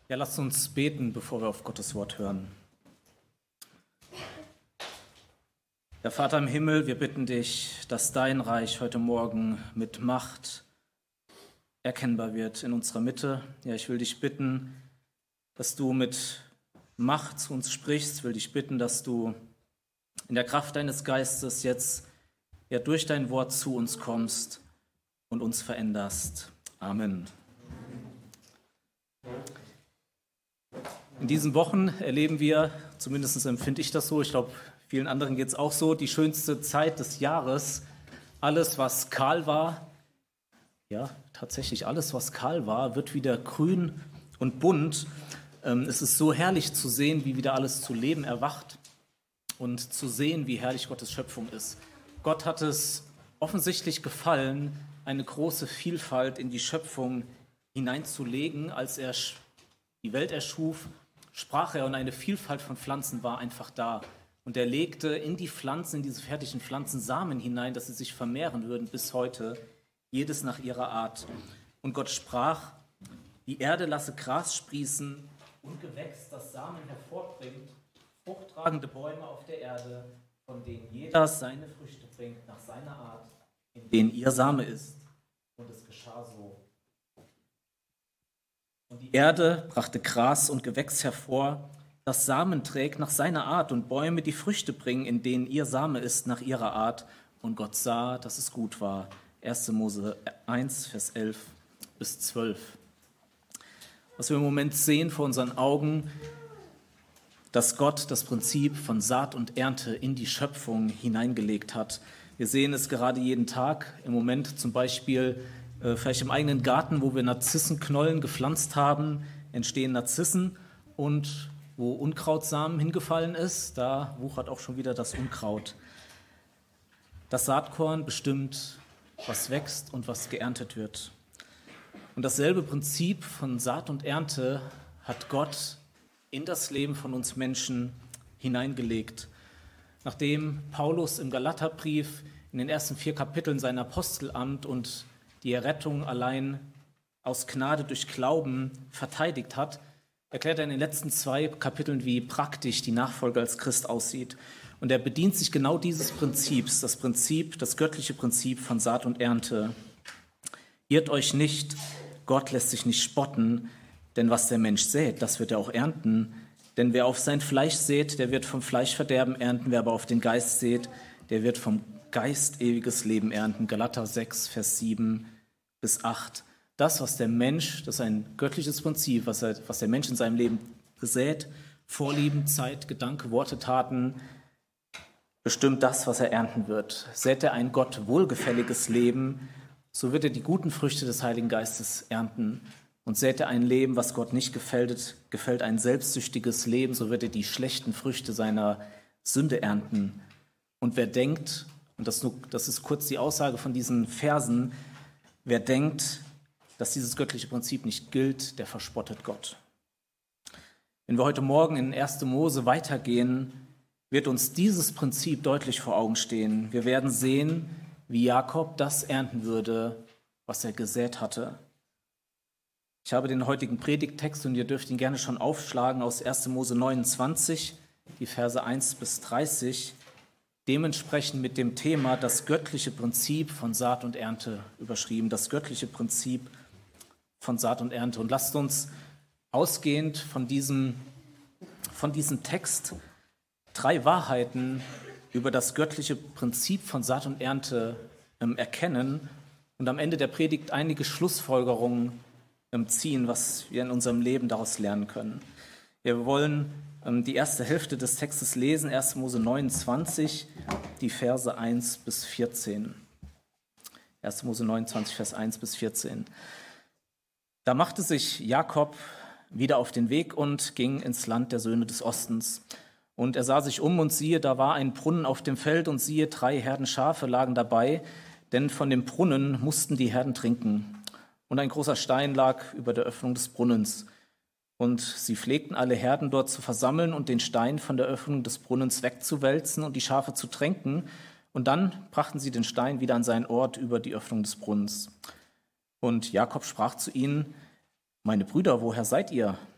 Ja, lasst uns beten, bevor wir auf Gottes Wort hören. Ja, Vater im Himmel, wir bitten dich, dass dein Reich heute Morgen mit Macht erkennbar wird in unserer Mitte. Ja, ich will dich bitten, dass du mit Macht zu uns sprichst. Ich will dich bitten, dass du in der Kraft deines Geistes jetzt durch dein Wort zu uns kommst und uns veränderst. Amen. In diesen Wochen erleben wir, zumindest empfinde ich das so, ich glaube, vielen anderen geht es auch so, die schönste Zeit des Jahres. Alles, was kahl war, ja, tatsächlich alles, was kahl war, wird wieder grün und bunt. Es ist so herrlich zu sehen, wie wieder alles zu Leben erwacht und zu sehen, wie herrlich Gottes Schöpfung ist. Gott hat es offensichtlich gefallen, eine große Vielfalt in die Schöpfung hineinzulegen. Als er die Welt erschuf, sprach er und eine Vielfalt von Pflanzen war einfach da. Und er legte in die Pflanzen, in diese fertigen Pflanzen Samen hinein, dass sie sich vermehren würden bis heute, jedes nach ihrer Art. Und Gott sprach, die Erde lasse Gras sprießen und Gewächs, das Samen hervorbringt, fruchttragende Bäume auf der Erde, von denen jeder seine Früchte bringt nach seiner Art, in denen ihr Same ist. Und es geschah so. Und die Erde brachte Gras und Gewächs hervor, das Samen trägt nach seiner Art und Bäume, die Früchte bringen, in denen ihr Same ist nach ihrer Art. Und Gott sah, dass es gut war. 1. Mose 1, Vers 11 bis 12. Was wir im Moment sehen vor unseren Augen, dass Gott das Prinzip von Saat und Ernte in die Schöpfung hineingelegt hat. Wir sehen es gerade jeden Tag. Im Moment zum Beispiel vielleicht im eigenen Garten, wo wir Narzissenknollen gepflanzt haben, entstehen Narzissen, und wo Unkrautsamen hingefallen ist, da wuchert auch schon wieder das Unkraut. Das Saatkorn bestimmt, was wächst und was geerntet wird. Und dasselbe Prinzip von Saat und Ernte hat Gott in das Leben von uns Menschen hineingelegt. Nachdem Paulus im Galaterbrief in den ersten 4 Kapiteln sein Apostelamt und die Errettung allein aus Gnade durch Glauben verteidigt hat, erklärt er in den letzten 2 Kapiteln, wie praktisch die Nachfolge als Christ aussieht. Und er bedient sich genau dieses Prinzips, das göttliche Prinzip von Saat und Ernte. Irrt euch nicht, Gott lässt sich nicht spotten, denn was der Mensch sät, das wird er auch ernten. Denn wer auf sein Fleisch sät, der wird vom Fleischverderben ernten, wer aber auf den Geist sät, der wird vom Geist ewiges Leben ernten. Galater 6, Vers 7 bis 8. Das, was der Mensch, das ist ein göttliches Prinzip, was der Mensch in seinem Leben gesät, Vorlieben, Zeit, Gedanke, Worte, Taten, bestimmt das, was er ernten wird. Sät er ein Gott wohlgefälliges Leben, so wird er die guten Früchte des Heiligen Geistes ernten. Und sät er ein Leben, was Gott nicht gefällt ein selbstsüchtiges Leben, so wird er die schlechten Früchte seiner Sünde ernten. Und wer denkt, und das ist kurz die Aussage von diesen Versen, wer denkt, dass dieses göttliche Prinzip nicht gilt, der verspottet Gott. Wenn wir heute Morgen in 1. Mose weitergehen, wird uns dieses Prinzip deutlich vor Augen stehen. Wir werden sehen, wie Jakob das ernten würde, was er gesät hatte. Ich habe den heutigen Predigttext und ihr dürft ihn gerne schon aufschlagen aus 1. Mose 29, die Verse 1 bis 30, dementsprechend mit dem Thema das göttliche Prinzip von Saat und Ernte überschrieben, das göttliche Prinzip von Saat und Ernte. Und lasst uns ausgehend von diesem Text 3 Wahrheiten über das göttliche Prinzip von Saat und Ernte erkennen und am Ende der Predigt einige Schlussfolgerungen ziehen, was wir in unserem Leben daraus lernen können. Wir wollen die erste Hälfte des Textes lesen, 1. Mose 29, die Verse 1 bis 14. 1. Mose 29, Vers 1 bis 14. Da machte sich Jakob wieder auf den Weg und ging ins Land der Söhne des Ostens. Und er sah sich um und siehe, da war ein Brunnen auf dem Feld und siehe, 3 Herden Schafe lagen dabei, denn von dem Brunnen mussten die Herden trinken. Und ein großer Stein lag über der Öffnung des Brunnens. Und sie pflegten alle Herden dort zu versammeln und den Stein von der Öffnung des Brunnens wegzuwälzen und die Schafe zu tränken. Und dann brachten sie den Stein wieder an seinen Ort über die Öffnung des Brunnens. Und Jakob sprach zu ihnen: Meine Brüder, woher seid ihr?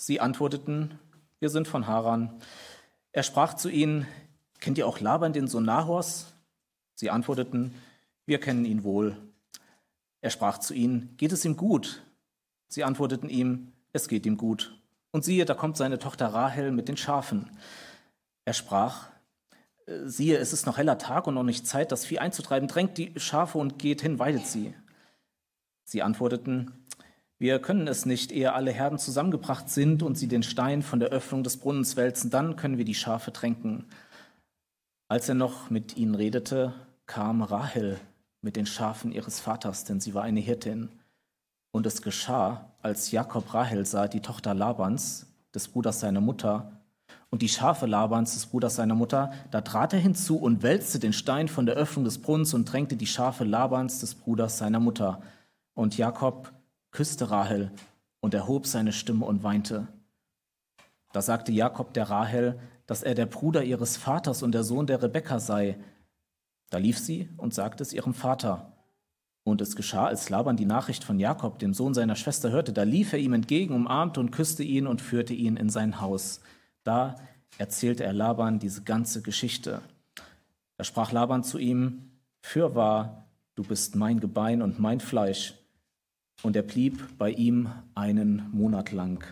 Sie antworteten, wir sind von Haran. Er sprach zu ihnen, kennt ihr auch Laban, den Sohn Nahors? Sie antworteten, wir kennen ihn wohl. Er sprach zu ihnen, geht es ihm gut? Sie antworteten ihm, es geht ihm gut. Und siehe, da kommt seine Tochter Rahel mit den Schafen. Er sprach, siehe, es ist noch heller Tag und noch nicht Zeit, das Vieh einzutreiben. Drängt die Schafe und geht hin, weidet sie. Sie antworteten, wir können es nicht, ehe alle Herden zusammengebracht sind und sie den Stein von der Öffnung des Brunnens wälzen, dann können wir die Schafe tränken. Als er noch mit ihnen redete, kam Rahel mit den Schafen ihres Vaters, denn sie war eine Hirtin. Und es geschah, als Jakob Rahel sah, die Tochter Labans, des Bruders seiner Mutter, und die Schafe Labans, des Bruders seiner Mutter, da trat er hinzu und wälzte den Stein von der Öffnung des Brunnens und drängte die Schafe Labans, des Bruders seiner Mutter. Und Jakob küsste Rahel und erhob seine Stimme und weinte. Da sagte Jakob der Rahel, dass er der Bruder ihres Vaters und der Sohn der Rebekka sei. Da lief sie und sagte es ihrem Vater. Und es geschah, als Laban die Nachricht von Jakob, dem Sohn seiner Schwester, hörte, da lief er ihm entgegen, umarmte und küsste ihn und führte ihn in sein Haus. Da erzählte er Laban diese ganze Geschichte. Da sprach Laban zu ihm, fürwahr, du bist mein Gebein und mein Fleisch. Und er blieb bei ihm einen Monat lang.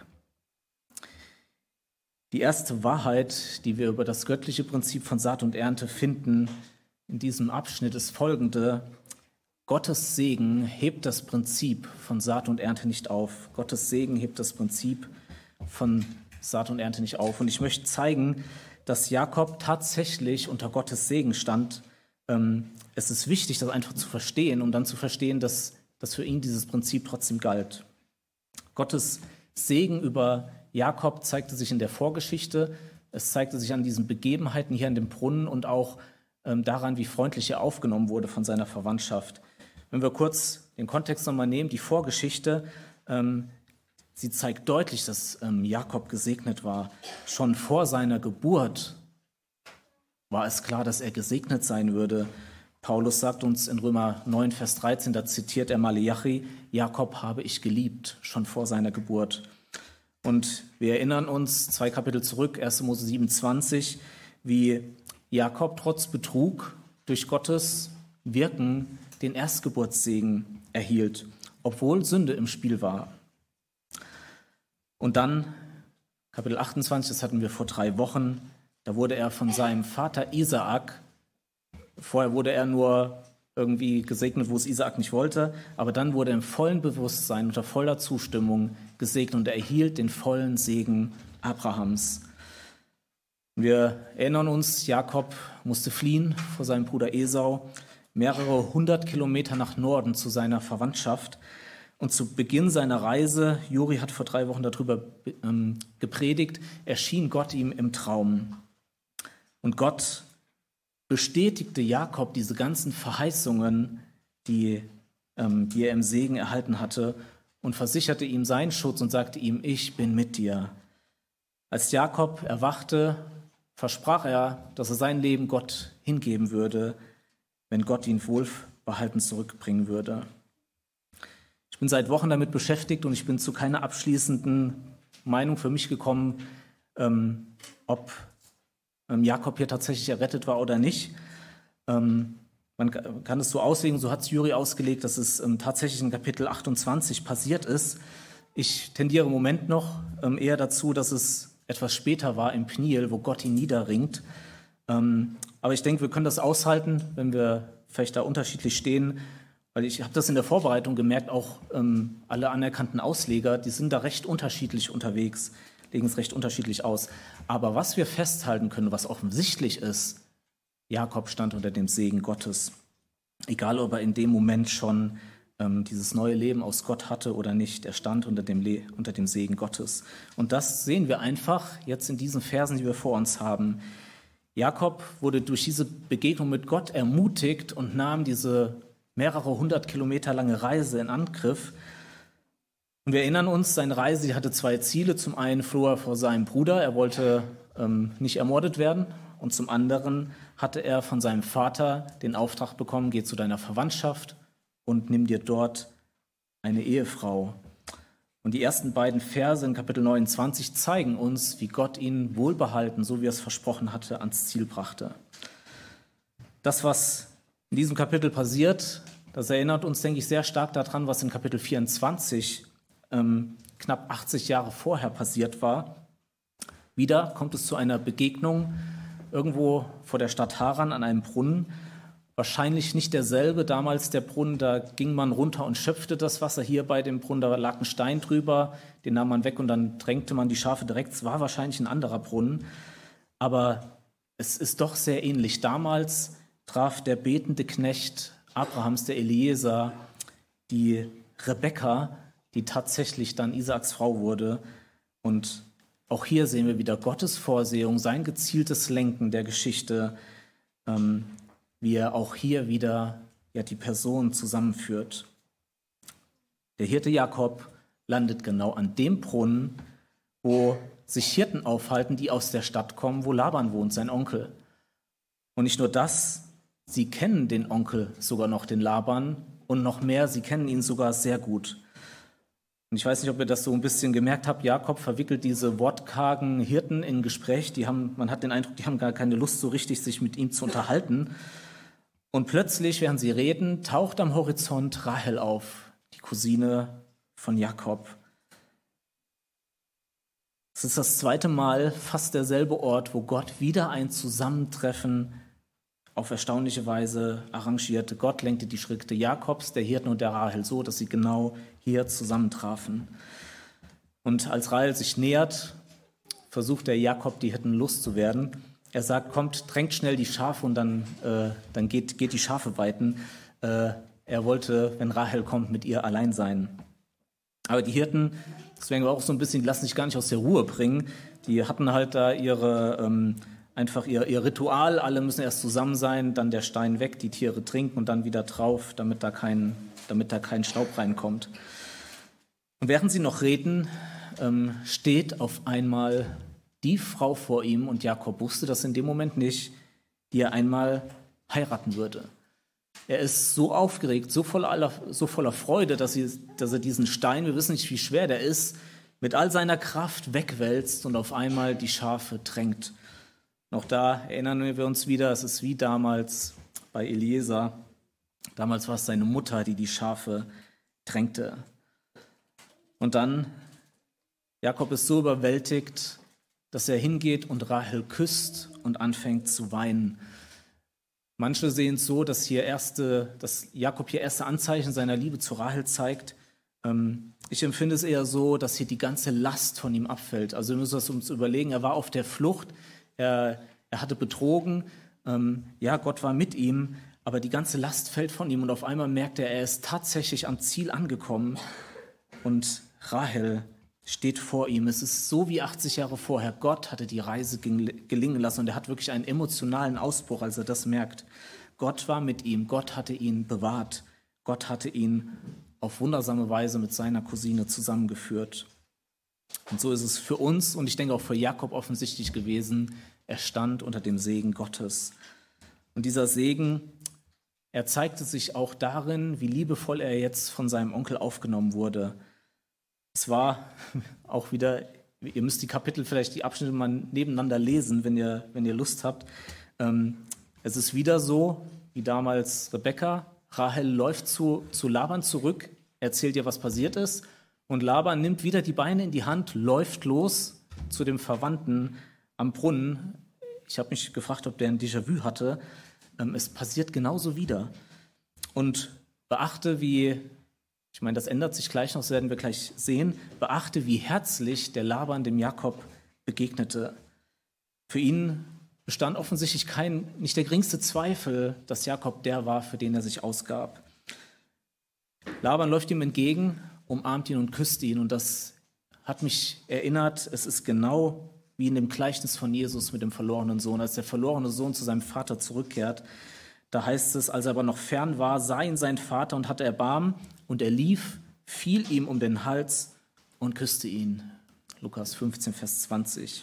Die erste Wahrheit, die wir über das göttliche Prinzip von Saat und Ernte finden in diesem Abschnitt, ist folgende: Gottes Segen hebt das Prinzip von Saat und Ernte nicht auf. Gottes Segen hebt das Prinzip von Saat und Ernte nicht auf. Und ich möchte zeigen, dass Jakob tatsächlich unter Gottes Segen stand. Es ist wichtig, das einfach zu verstehen, um dann zu verstehen, dass für ihn dieses Prinzip trotzdem galt. Gottes Segen über Jakob zeigte sich in der Vorgeschichte. Es zeigte sich an diesen Begebenheiten hier an dem Brunnen und auch daran, wie freundlich er aufgenommen wurde von seiner Verwandtschaft. Wenn wir kurz den Kontext nochmal nehmen, die Vorgeschichte, sie zeigt deutlich, dass Jakob gesegnet war. Schon vor seiner Geburt war es klar, dass er gesegnet sein würde. Paulus sagt uns in Römer 9, Vers 13, da zitiert er Maleachi, Jakob habe ich geliebt, schon vor seiner Geburt. Und wir erinnern uns 2 Kapitel zurück, 1. Mose 27, wie Jakob trotz Betrug durch Gottes Wirken den Erstgeburtssegen erhielt, obwohl Sünde im Spiel war. Und dann, Kapitel 28, das hatten wir vor 3 Wochen, da wurde er von seinem Vater Isaak, vorher wurde er nur irgendwie gesegnet, wo es Isaak nicht wollte, aber dann wurde er im vollen Bewusstsein, unter voller Zustimmung gesegnet und er erhielt den vollen Segen Abrahams. Wir erinnern uns, Jakob musste fliehen vor seinem Bruder Esau, mehrere 100 Kilometer nach Norden zu seiner Verwandtschaft. Und zu Beginn seiner Reise, Juri hat vor 3 Wochen darüber gepredigt, erschien Gott ihm im Traum. Und Gott bestätigte Jakob diese ganzen Verheißungen, die er im Segen erhalten hatte, und versicherte ihm seinen Schutz und sagte ihm, ich bin mit dir. Als Jakob erwachte, versprach er, dass er sein Leben Gott hingeben würde, wenn Gott ihn wohlbehalten zurückbringen würde. Ich bin seit Wochen damit beschäftigt und ich bin zu keiner abschließenden Meinung für mich gekommen, ob Jakob hier tatsächlich errettet war oder nicht. Man kann es so auslegen, so hat es Juri ausgelegt, dass es tatsächlich in Kapitel 28 passiert ist. Ich tendiere im Moment noch eher dazu, dass es etwas später war im Pniel, wo Gott ihn niederringt. Aber ich denke, wir können das aushalten, wenn wir vielleicht da unterschiedlich stehen. Weil ich habe das in der Vorbereitung gemerkt, auch alle anerkannten Ausleger, die sind da recht unterschiedlich unterwegs, legen es recht unterschiedlich aus. Aber was wir festhalten können, was offensichtlich ist, Jakob stand unter dem Segen Gottes. Egal, ob er in dem Moment schon dieses neue Leben aus Gott hatte oder nicht, er stand unter dem Segen Gottes. Und das sehen wir einfach jetzt in diesen Versen, die wir vor uns haben. Jakob wurde durch diese Begegnung mit Gott ermutigt und nahm diese mehrere 100 Kilometer lange Reise in Angriff. Und wir erinnern uns, seine Reise, die hatte 2 Ziele. Zum einen floh er vor seinem Bruder, er wollte nicht ermordet werden. Und zum anderen hatte er von seinem Vater den Auftrag bekommen, geh zu deiner Verwandtschaft und nimm dir dort eine Ehefrau. Und die ersten beiden Verse in Kapitel 29 zeigen uns, wie Gott ihn wohlbehalten, so wie er es versprochen hatte, ans Ziel brachte. Das, was in diesem Kapitel passiert, das erinnert uns, denke ich, sehr stark daran, was in Kapitel 24 knapp 80 Jahre vorher passiert war. Wieder kommt es zu einer Begegnung irgendwo vor der Stadt Haran an einem Brunnen. Wahrscheinlich nicht derselbe, damals der Brunnen, da ging man runter und schöpfte das Wasser. Hier bei dem Brunnen, da lag ein Stein drüber, den nahm man weg und dann drängte man die Schafe direkt. Es war wahrscheinlich ein anderer Brunnen, aber es ist doch sehr ähnlich. Damals traf der betende Knecht Abrahams, der Eliezer, die Rebekka, die tatsächlich dann Isaaks Frau wurde. Und auch hier sehen wir wieder Gottes Vorsehung, sein gezieltes Lenken der Geschichte, wie er auch hier wieder die Person zusammenführt. Der Hirte Jakob landet genau an dem Brunnen, wo sich Hirten aufhalten, die aus der Stadt kommen, wo Laban wohnt, sein Onkel. Und nicht nur das, sie kennen den Onkel sogar noch, den Laban, und noch mehr, sie kennen ihn sogar sehr gut. Und ich weiß nicht, ob ihr das so ein bisschen gemerkt habt, Jakob verwickelt diese wortkargen Hirten in Gespräch, man hat den Eindruck, die haben gar keine Lust, so richtig sich mit ihm zu unterhalten. Und plötzlich, während sie reden, taucht am Horizont Rahel auf, die Cousine von Jakob. Es ist das zweite Mal, fast derselbe Ort, wo Gott wieder ein Zusammentreffen auf erstaunliche Weise arrangierte. Gott lenkte die Schritte Jakobs, der Hirten und der Rahel so, dass sie genau hier zusammentrafen. Und als Rahel sich nähert, versucht der Jakob, die Hirten loszuwerden. Er sagt, kommt, drängt schnell die Schafe und dann geht die Schafe weiden. Er wollte, wenn Rahel kommt, mit ihr allein sein. Aber die Hirten, deswegen auch so ein bisschen, die lassen sich gar nicht aus der Ruhe bringen. Die hatten halt da ihr Ritual, alle müssen erst zusammen sein, dann der Stein weg, die Tiere trinken und dann wieder drauf, damit da kein Staub reinkommt. Und während sie noch reden, steht auf einmal die Frau vor ihm, und Jakob wusste das in dem Moment nicht, die er einmal heiraten würde. Er ist so aufgeregt, so voller Freude, dass er diesen Stein, wir wissen nicht, wie schwer der ist, mit all seiner Kraft wegwälzt und auf einmal die Schafe drängt. Noch da erinnern wir uns wieder, es ist wie damals bei Eliezer. Damals war es seine Mutter, die Schafe drängte. Und dann, Jakob ist so überwältigt, dass er hingeht und Rahel küsst und anfängt zu weinen. Manche sehen es so, dass Jakob hier erste Anzeichen seiner Liebe zu Rahel zeigt. Ich empfinde es eher so, dass hier die ganze Last von ihm abfällt. Also wir müssen uns überlegen, er war auf der Flucht, er hatte betrogen, Gott war mit ihm, aber die ganze Last fällt von ihm und auf einmal merkt er ist tatsächlich am Ziel angekommen und Rahel steht vor ihm. Es ist so wie 80 Jahre vorher. Gott hatte die Reise gelingen lassen und er hat wirklich einen emotionalen Ausbruch, als er das merkt. Gott war mit ihm, Gott hatte ihn bewahrt, Gott hatte ihn auf wundersame Weise mit seiner Cousine zusammengeführt. Und so ist es für uns und ich denke auch für Jakob offensichtlich gewesen, er stand unter dem Segen Gottes. Und dieser Segen, er zeigte sich auch darin, wie liebevoll er jetzt von seinem Onkel aufgenommen wurde. Es war auch wieder, ihr müsst die Kapitel, vielleicht die Abschnitte mal nebeneinander lesen, wenn ihr Lust habt. Es ist wieder so, wie damals Rebekka. Rahel läuft zu Laban zurück, erzählt ihr, was passiert ist. Und Laban nimmt wieder die Beine in die Hand, läuft los zu dem Verwandten am Brunnen. Ich habe mich gefragt, ob der ein Déjà-vu hatte. Es passiert genauso wieder. Und beachte, ich meine, das ändert sich gleich noch, das werden wir gleich sehen, beachte, wie herzlich der Laban dem Jakob begegnete. Für ihn bestand offensichtlich nicht der geringste Zweifel, dass Jakob der war, für den er sich ausgab. Laban läuft ihm entgegen, umarmt ihn und küsst ihn. Und das hat mich erinnert, es ist genau wie in dem Gleichnis von Jesus mit dem verlorenen Sohn. Als der verlorene Sohn zu seinem Vater zurückkehrt, da heißt es, als er aber noch fern war, sah ihn sein Vater und hatte Erbarmen. Und er lief, fiel ihm um den Hals und küsste ihn. Lukas 15, Vers 20.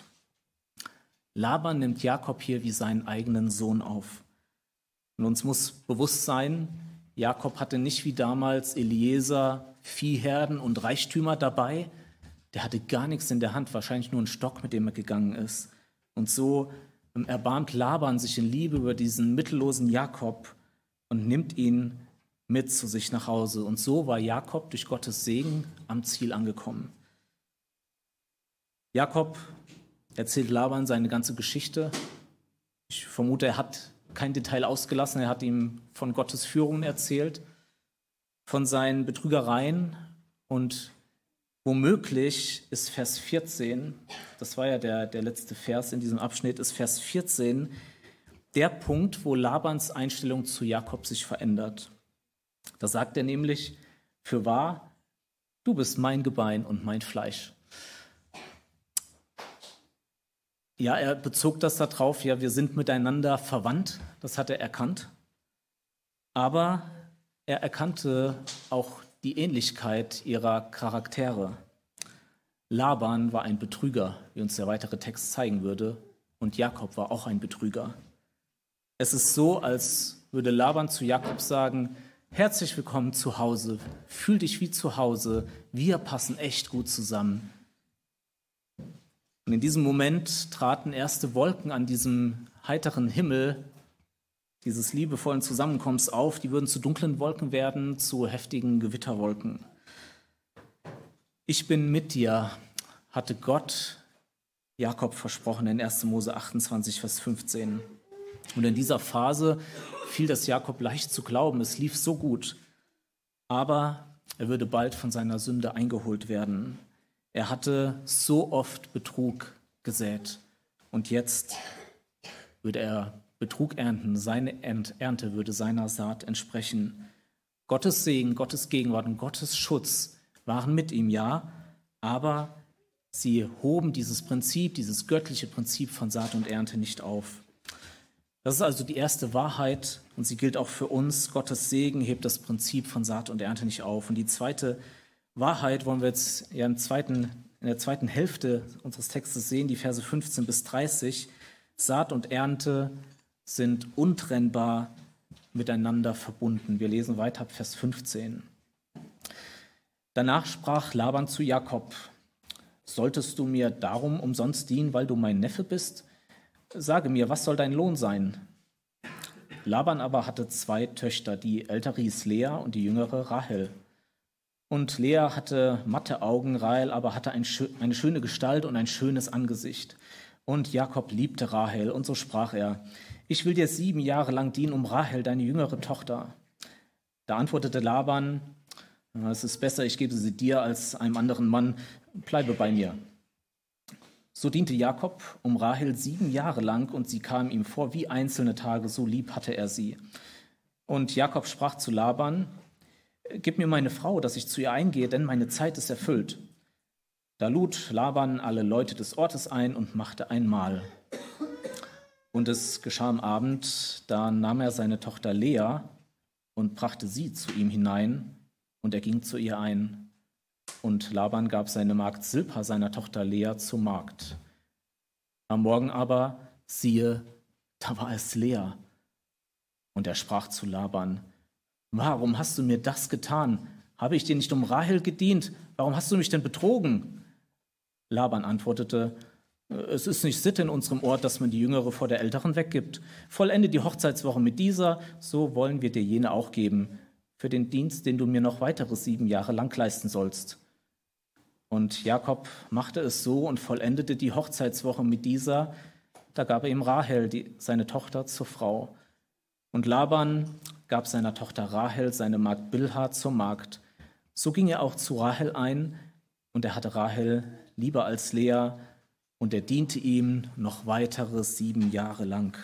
Laban nimmt Jakob hier wie seinen eigenen Sohn auf. Und uns muss bewusst sein, Jakob hatte nicht wie damals Eliezer Viehherden und Reichtümer dabei. Der hatte gar nichts in der Hand, wahrscheinlich nur einen Stock, mit dem er gegangen ist. Und so erbarmt Laban sich in Liebe über diesen mittellosen Jakob und nimmt ihn mit zu sich nach Hause. Und so war Jakob durch Gottes Segen am Ziel angekommen. Jakob erzählt Laban seine ganze Geschichte. Ich vermute, er hat kein Detail ausgelassen. Er hat ihm von Gottes Führung erzählt, von seinen Betrügereien. Und womöglich ist Vers 14, das war ja der letzte Vers in diesem Abschnitt, ist Vers 14 der Punkt, wo Labans Einstellung zu Jakob sich verändert. Da sagt er nämlich: Fürwahr, du bist mein Gebein und mein Fleisch. Ja, er bezog das darauf, ja, wir sind miteinander verwandt, das hat er erkannt. Aber er erkannte auch die Ähnlichkeit ihrer Charaktere. Laban war ein Betrüger, wie uns der weitere Text zeigen würde, und Jakob war auch ein Betrüger. Es ist so, als würde Laban zu Jakob sagen: Herzlich willkommen zu Hause, fühl dich wie zu Hause, wir passen echt gut zusammen. Und in diesem Moment traten erste Wolken an diesem heiteren Himmel dieses liebevollen Zusammenkommens auf. Die würden zu dunklen Wolken werden, zu heftigen Gewitterwolken. Ich bin mit dir, hatte Gott Jakob versprochen in 1. Mose 28, Vers 15. Und in dieser Phase fiel das Jakob leicht zu glauben, es lief so gut. Aber er würde bald von seiner Sünde eingeholt werden. Er hatte so oft Betrug gesät und jetzt würde er Betrug ernten. Seine Ernte würde seiner Saat entsprechen. Gottes Segen, Gottes Gegenwart und Gottes Schutz waren mit ihm, ja, aber sie hoben dieses Prinzip, dieses göttliche Prinzip von Saat und Ernte nicht auf. Das ist also die erste Wahrheit und sie gilt auch für uns. Gottes Segen hebt das Prinzip von Saat und Ernte nicht auf. Und die zweite Wahrheit wollen wir jetzt ja in der zweiten Hälfte unseres Textes sehen, die Verse 15 bis 30. Saat und Ernte sind untrennbar miteinander verbunden. Wir lesen weiter ab Vers 15. Danach sprach Laban zu Jakob: Solltest du mir darum umsonst dienen, weil du mein Neffe bist? Sage mir, was soll dein Lohn sein? Laban aber hatte 2 Töchter, die ältere hieß Lea und die jüngere Rahel. Und Lea hatte matte Augen, Rahel aber hatte eine schöne Gestalt und ein schönes Angesicht. Und Jakob liebte Rahel, und so sprach er: Ich will dir 7 Jahre lang dienen um Rahel, deine jüngere Tochter. Da antwortete Laban: Es ist besser, ich gebe sie dir als einem anderen Mann, bleibe bei mir. So diente Jakob um Rahel 7 Jahre lang, und sie kam ihm vor wie einzelne Tage, so lieb hatte er sie. Und Jakob sprach zu Laban: Gib mir meine Frau, dass ich zu ihr eingehe, denn meine Zeit ist erfüllt. Da lud Laban alle Leute des Ortes ein und machte ein Mahl. Und es geschah am Abend, da nahm er seine Tochter Lea und brachte sie zu ihm hinein, und er ging zu ihr ein. Und Laban gab seine Magd Silpa seiner Tochter Lea zur Magd. Am Morgen aber, siehe, da war es Lea. Und er sprach zu Laban: Warum hast du mir das getan? Habe ich dir nicht um Rahel gedient? Warum hast du mich denn betrogen? Laban antwortete: Es ist nicht Sitte in unserem Ort, dass man die Jüngere vor der Älteren weggibt. Vollende die Hochzeitswoche mit dieser, so wollen wir dir jene auch geben, für den Dienst, den du mir noch weitere 7 Jahre lang leisten sollst. Und Jakob machte es so und vollendete die Hochzeitswoche mit dieser. Da gab er ihm Rahel, seine Tochter, zur Frau. Und Laban gab seiner Tochter Rahel seine Magd Bilha zur Magd. So ging er auch zu Rahel ein, und er hatte Rahel lieber als Lea, und er diente ihm noch weitere 7 Jahre lang.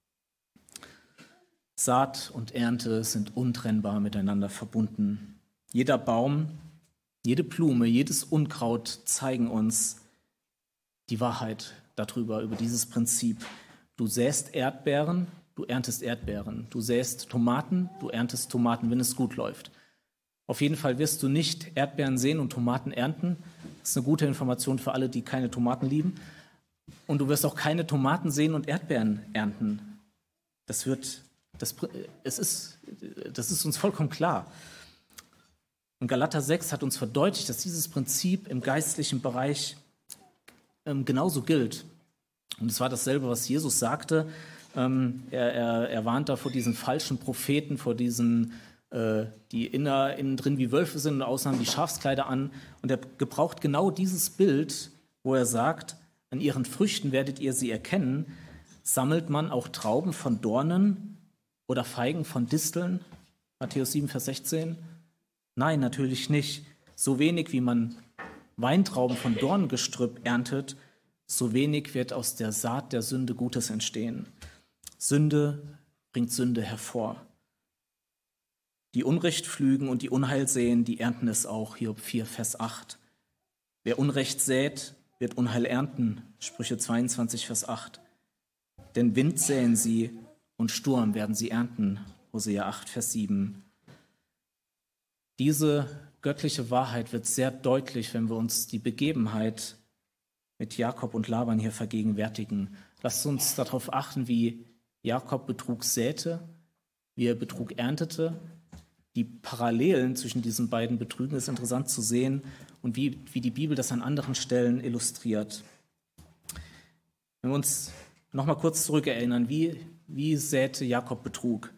Saat und Ernte sind untrennbar miteinander verbunden. Jeder Baum, jede Blume, jedes Unkraut zeigen uns die Wahrheit darüber, über dieses Prinzip. Du säst Erdbeeren, du erntest Erdbeeren. Du säst Tomaten, du erntest Tomaten, wenn es gut läuft. Auf jeden Fall wirst du nicht Erdbeeren sehen und Tomaten ernten. Das ist eine gute Information für alle, die keine Tomaten lieben. Und du wirst auch keine Tomaten sehen und Erdbeeren ernten. Das ist uns vollkommen klar. Und Galater 6 hat uns verdeutlicht, dass dieses Prinzip im geistlichen Bereich genauso gilt. Und es war dasselbe, was Jesus sagte. Er warnt da vor diesen falschen Propheten, vor diesen, die innen drin wie Wölfe sind und außen haben die Schafskleider an. Und er gebraucht genau dieses Bild, wo er sagt, an ihren Früchten werdet ihr sie erkennen. Sammelt man auch Trauben von Dornen oder Feigen von Disteln? Matthäus 7, Vers 16. Nein, natürlich nicht. So wenig wie man Weintrauben von Dornengestrüpp erntet, so wenig wird aus der Saat der Sünde Gutes entstehen. Sünde bringt Sünde hervor. Die Unrecht pflügen und die Unheil säen, die ernten es auch. Hiob 4, Vers 8. Wer Unrecht sät, wird Unheil ernten. Sprüche 22, Vers 8. Denn Wind säen sie und Sturm werden sie ernten. Hosea 8, Vers 7. Diese göttliche Wahrheit wird sehr deutlich, wenn wir uns die Begebenheit mit Jakob und Laban hier vergegenwärtigen. Lasst uns darauf achten, wie Jakob Betrug säte, wie er Betrug erntete. Die Parallelen zwischen diesen beiden Betrügen ist interessant zu sehen und wie die Bibel das an anderen Stellen illustriert. Wenn wir uns noch mal kurz zurückerinnern, wie säte Jakob Betrug?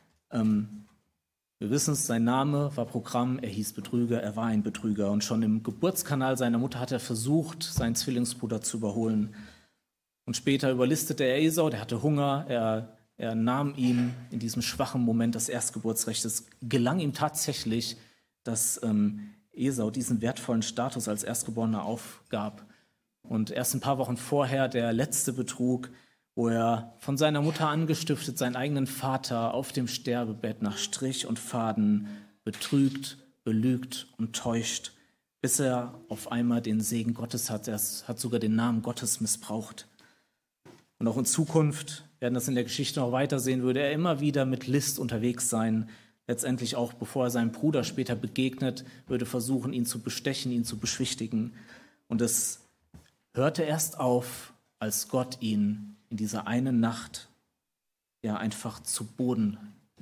Wir wissen es, sein Name war Programm, er hieß Betrüger, er war ein Betrüger. Und schon im Geburtskanal seiner Mutter hat er versucht, seinen Zwillingsbruder zu überholen. Und später überlistete er Esau, der hatte Hunger, er nahm ihm in diesem schwachen Moment das Erstgeburtsrecht. Es gelang ihm tatsächlich, dass Esau diesen wertvollen Status als Erstgeborener aufgab. Und erst ein paar Wochen vorher der letzte Betrug, wo er von seiner Mutter angestiftet seinen eigenen Vater auf dem Sterbebett nach Strich und Faden betrügt, belügt und täuscht, bis er auf einmal den Segen Gottes hat. Er hat sogar den Namen Gottes missbraucht. Und auch in Zukunft, werden das in der Geschichte noch weitersehen, würde er immer wieder mit List unterwegs sein. Letztendlich auch, bevor er seinem Bruder später begegnet, würde versuchen, ihn zu bestechen, ihn zu beschwichtigen. Und es hörte erst auf, als Gott ihn in dieser einen Nacht ja einfach zu Boden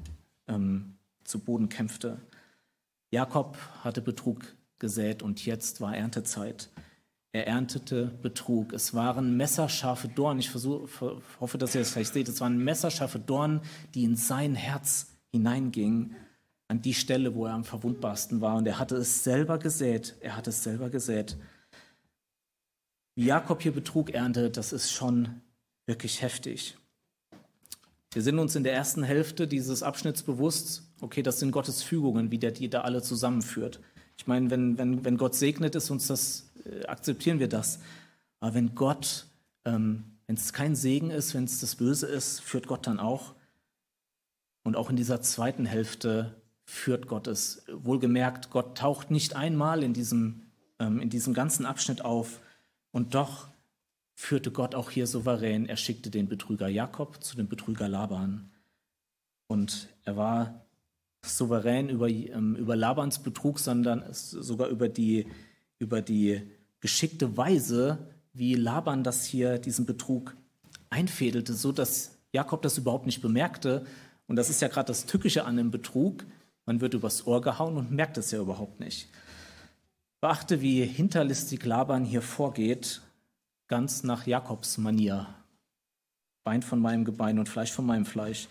kämpfte. Jakob hatte Betrug gesät und jetzt war Erntezeit. Er erntete Betrug. Es waren messerscharfe Dornen. Ich hoffe, dass ihr das gleich seht. Es waren messerscharfe Dornen, die in sein Herz hineingingen, an die Stelle, wo er am verwundbarsten war. Und er hatte es selber gesät. Wie Jakob hier Betrug erntet, das ist schon wirklich heftig. Wir sind uns in der ersten Hälfte dieses Abschnitts bewusst, okay, das sind Gottes Fügungen, wie der die da alle zusammenführt. Ich meine, wenn Gott segnet, ist uns das, akzeptieren wir das. Aber wenn es kein Segen ist, wenn es das Böse ist, führt Gott dann auch. Und auch in dieser zweiten Hälfte führt Gott es. Wohlgemerkt, Gott taucht nicht einmal in diesem ganzen Abschnitt auf. Und doch führte Gott auch hier souverän. Er schickte den Betrüger Jakob zu dem Betrüger Laban. Und er war souverän über Labans Betrug, sondern sogar über die geschickte Weise, wie Laban diesen Betrug einfädelte, so dass Jakob das überhaupt nicht bemerkte. Und das ist ja gerade das Tückische an dem Betrug. Man wird übers Ohr gehauen und merkt es ja überhaupt nicht. Beachte, wie hinterlistig Laban hier vorgeht, ganz nach Jakobs Manier. Bein von meinem Gebein und Fleisch von meinem Fleisch.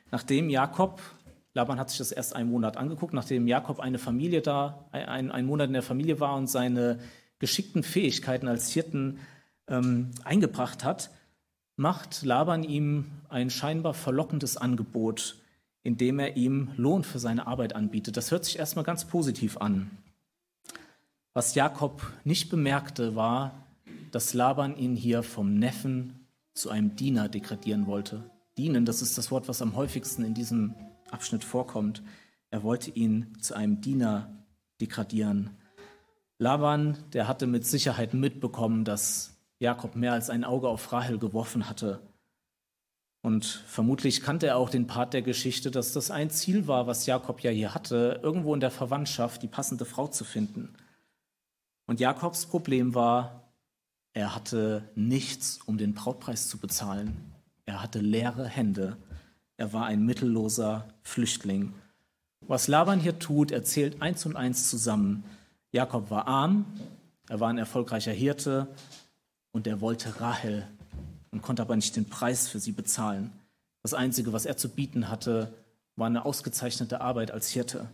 Laban hat sich das erst einen Monat angeguckt, nachdem Jakob einen Monat in der Familie war und seine geschickten Fähigkeiten als Hirten eingebracht hat, macht Laban ihm ein scheinbar verlockendes Angebot, indem er ihm Lohn für seine Arbeit anbietet. Das hört sich erstmal ganz positiv an. Was Jakob nicht bemerkte, war, dass Laban ihn hier vom Neffen zu einem Diener degradieren wollte. Dienen, das ist das Wort, was am häufigsten in diesem Abschnitt vorkommt. Er wollte ihn zu einem Diener degradieren. Laban, der hatte mit Sicherheit mitbekommen, dass Jakob mehr als ein Auge auf Rahel geworfen hatte. Und vermutlich kannte er auch den Part der Geschichte, dass das ein Ziel war, was Jakob ja hier hatte, irgendwo in der Verwandtschaft die passende Frau zu finden. Und Jakobs Problem war, er hatte nichts, um den Brautpreis zu bezahlen. Er hatte leere Hände. Er war ein mittelloser Flüchtling. Was Laban hier tut, er zählt eins und eins zusammen. Jakob war arm, er war ein erfolgreicher Hirte und er wollte Rahel und konnte aber nicht den Preis für sie bezahlen. Das Einzige, was er zu bieten hatte, war eine ausgezeichnete Arbeit als Hirte.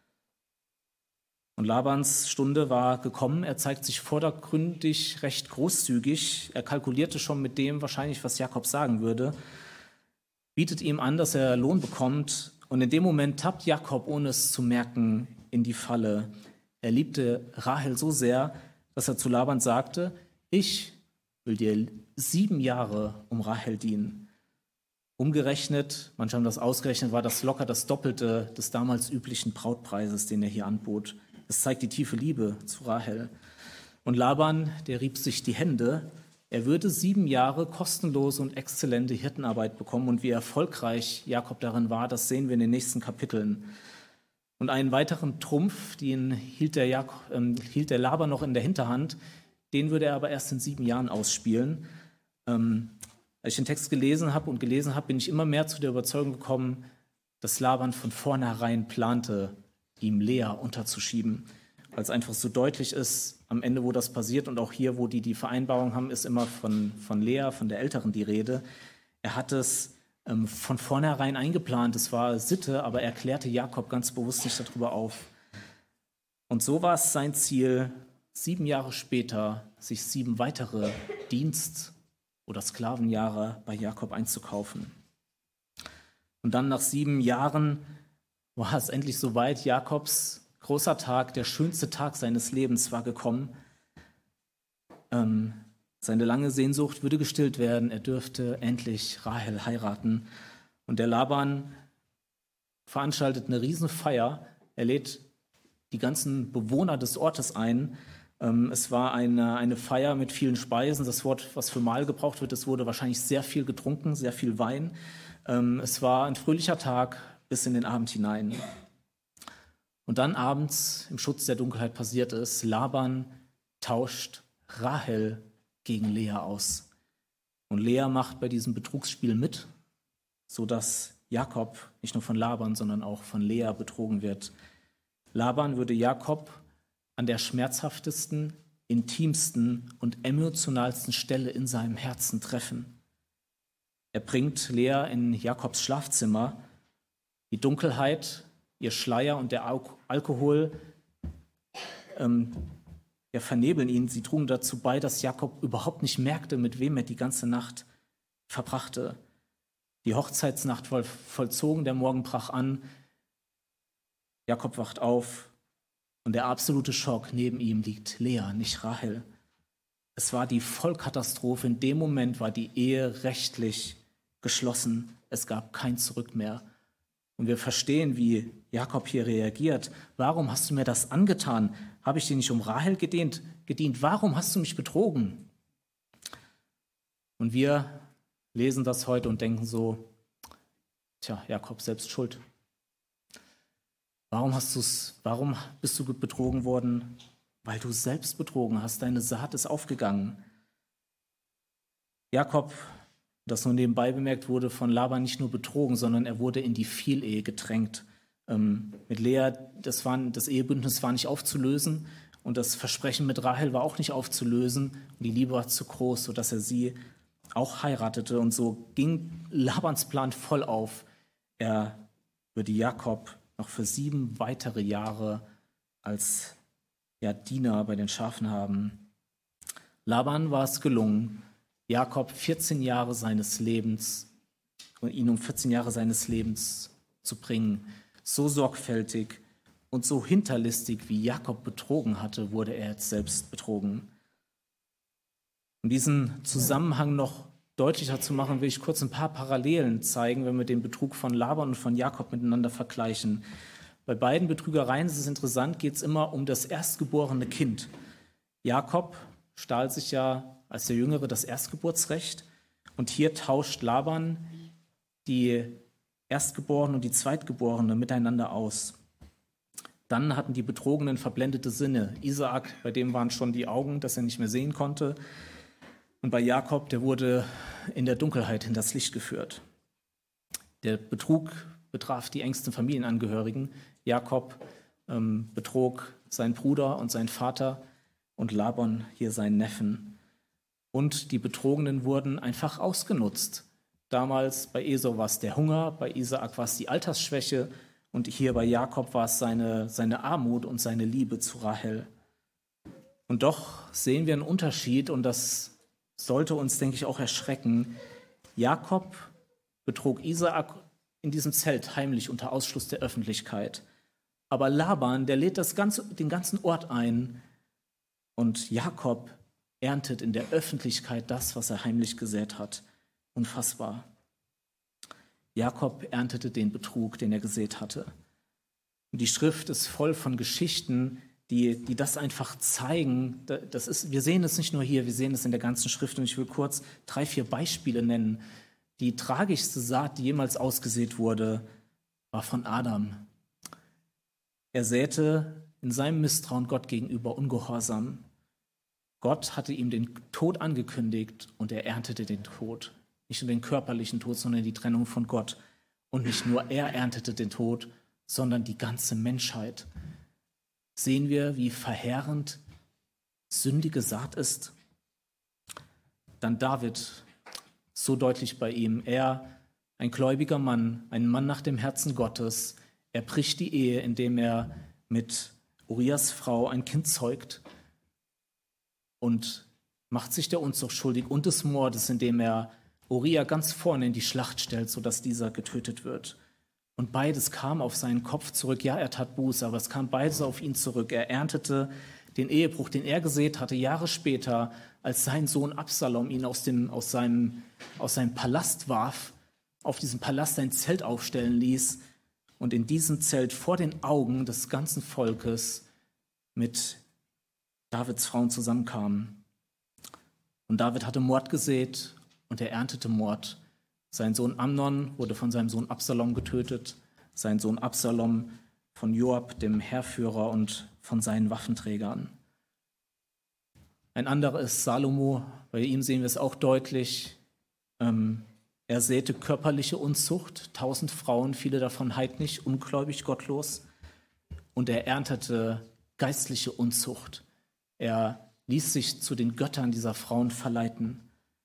Und Labans Stunde war gekommen. Er zeigt sich vordergründig recht großzügig. Er kalkulierte schon mit dem wahrscheinlich, was Jakob sagen würde, bietet ihm an, dass er Lohn bekommt. Und in dem Moment tappt Jakob, ohne es zu merken, in die Falle. Er liebte Rahel so sehr, dass er zu Laban sagte, ich will dir 7 Jahre um Rahel dienen. Umgerechnet, manche haben das ausgerechnet, war das locker das Doppelte des damals üblichen Brautpreises, den er hier anbot. Das zeigt die tiefe Liebe zu Rahel. Und Laban, der rieb sich die Hände. Er würde 7 Jahre kostenlose und exzellente Hirtenarbeit bekommen. Und wie erfolgreich Jakob darin war, das sehen wir in den nächsten Kapiteln. Und einen weiteren Trumpf, den hielt der Laban noch in der Hinterhand, den würde er aber erst in 7 Jahren ausspielen. Als ich den Text gelesen habe, bin ich immer mehr zu der Überzeugung gekommen, dass Laban von vornherein plante, ihm Lea unterzuschieben, weil es einfach so deutlich ist, am Ende, wo das passiert und auch hier, wo die Vereinbarung haben, ist immer von Lea, von der Älteren die Rede. Er hat es von vornherein eingeplant, es war Sitte, aber er klärte Jakob ganz bewusst nicht darüber auf. Und so war es sein Ziel, 7 Jahre später sich 7 weitere Dienst- oder Sklavenjahre bei Jakob einzukaufen. Und dann nach 7 Jahren war es endlich soweit. Jakobs großer Tag, der schönste Tag seines Lebens war gekommen. Seine lange Sehnsucht würde gestillt werden. Er dürfte endlich Rahel heiraten. Und der Laban veranstaltet eine Riesenfeier. Er lädt die ganzen Bewohner des Ortes ein. Es war eine Feier mit vielen Speisen. Das Wort, was für Mahl gebraucht wird, es wurde wahrscheinlich sehr viel getrunken, sehr viel Wein. Es war ein fröhlicher Tag bis in den Abend hinein. Und dann abends im Schutz der Dunkelheit passiert es, Laban tauscht Rahel gegen Lea aus. Und Lea macht bei diesem Betrugsspiel mit, sodass Jakob nicht nur von Laban, sondern auch von Lea betrogen wird. Laban würde Jakob an der schmerzhaftesten, intimsten und emotionalsten Stelle in seinem Herzen treffen. Er bringt Lea in Jakobs Schlafzimmer. Die Dunkelheit, ihr Schleier und der Alkohol vernebeln ihn. Sie trugen dazu bei, dass Jakob überhaupt nicht merkte, mit wem er die ganze Nacht verbrachte. Die Hochzeitsnacht war vollzogen, der Morgen brach an. Jakob wacht auf und der absolute Schock, neben ihm liegt Lea, nicht Rahel. Es war die Vollkatastrophe. In dem Moment war die Ehe rechtlich geschlossen. Es gab kein Zurück mehr. Und wir verstehen, wie Jakob hier reagiert. Warum hast du mir das angetan? Habe ich dir nicht um Rahel gedient? Warum hast du mich betrogen? Und wir lesen das heute und denken so, Jakob selbst schuld. Warum bist du betrogen worden? Weil du selbst betrogen hast. Deine Saat ist aufgegangen. Jakob, das nur nebenbei bemerkt, wurde von Laban nicht nur betrogen, sondern er wurde in die Vielehe gedrängt. Mit Lea, das Ehebündnis war nicht aufzulösen und das Versprechen mit Rahel war auch nicht aufzulösen. Und die Liebe war zu groß, sodass er sie auch heiratete. Und so ging Labans Plan voll auf. Er würde Jakob noch für 7 weitere Jahre als Diener bei den Schafen haben. Laban war es gelungen, Jakob 14 Jahre seines Lebens und ihn um 14 Jahre seines Lebens zu bringen. So sorgfältig und so hinterlistig, wie Jakob betrogen hatte, wurde er jetzt selbst betrogen. Um diesen Zusammenhang noch deutlicher zu machen, will ich kurz ein paar Parallelen zeigen, wenn wir den Betrug von Laban und von Jakob miteinander vergleichen. Bei beiden Betrügereien, das ist interessant, geht es immer um das erstgeborene Kind. Jakob stahl sich ja als der Jüngere das Erstgeburtsrecht und hier tauscht Laban die Erstgeborene und die Zweitgeborene miteinander aus. Dann hatten die Betrogenen verblendete Sinne. Isaak, bei dem waren schon die Augen, dass er nicht mehr sehen konnte. Und bei Jakob, der wurde in der Dunkelheit hinters Licht geführt. Der Betrug betraf die engsten Familienangehörigen. Jakob betrog seinen Bruder und seinen Vater und Laban hier seinen Neffen. Und die Betrogenen wurden einfach ausgenutzt. Damals bei Esau war es der Hunger, bei Isaak war es die Altersschwäche und hier bei Jakob war es seine Armut und seine Liebe zu Rahel. Und doch sehen wir einen Unterschied und das sollte uns, denke ich, auch erschrecken. Jakob betrog Isaak in diesem Zelt heimlich unter Ausschluss der Öffentlichkeit. Aber Laban, der lädt den ganzen Ort ein und Jakob erntet in der Öffentlichkeit das, was er heimlich gesät hat. Unfassbar. Jakob erntete den Betrug, den er gesät hatte. Und die Schrift ist voll von Geschichten, die das einfach zeigen. Wir sehen es nicht nur hier, wir sehen es in der ganzen Schrift. Und ich will kurz 3, 4 Beispiele nennen. Die tragischste Saat, die jemals ausgesät wurde, war von Adam. Er säte in seinem Misstrauen Gott gegenüber Ungehorsam. Gott hatte ihm den Tod angekündigt und er erntete den Tod. Nicht nur den körperlichen Tod, sondern die Trennung von Gott. Und nicht nur er erntete den Tod, sondern die ganze Menschheit. Sehen wir, wie verheerend sündige Saat ist? Dann David, so deutlich bei ihm. Er, ein gläubiger Mann, ein Mann nach dem Herzen Gottes. Er bricht die Ehe, indem er mit Urias Frau ein Kind zeugt und macht sich der Unzucht schuldig und des Mordes, indem er Uria ganz vorne in die Schlacht stellt, sodass dieser getötet wird. Und beides kam auf seinen Kopf zurück. Ja, er tat Buße, aber es kam beides auf ihn zurück. Er erntete den Ehebruch, den er gesät hatte, Jahre später, als sein Sohn Absalom ihn aus seinem Palast warf, auf diesem Palast sein Zelt aufstellen ließ und in diesem Zelt vor den Augen des ganzen Volkes mit Davids Frauen zusammenkamen. Und David hatte Mord gesät und er erntete Mord. Sein Sohn Amnon wurde von seinem Sohn Absalom getötet, sein Sohn Absalom von Joab, dem Heerführer, und von seinen Waffenträgern. Ein anderer ist Salomo, bei ihm sehen wir es auch deutlich. Er säte körperliche Unzucht, 1000 Frauen, viele davon heidnisch, ungläubig, gottlos. Und er erntete geistliche Unzucht. Er ließ sich zu den Göttern dieser Frauen verleiten.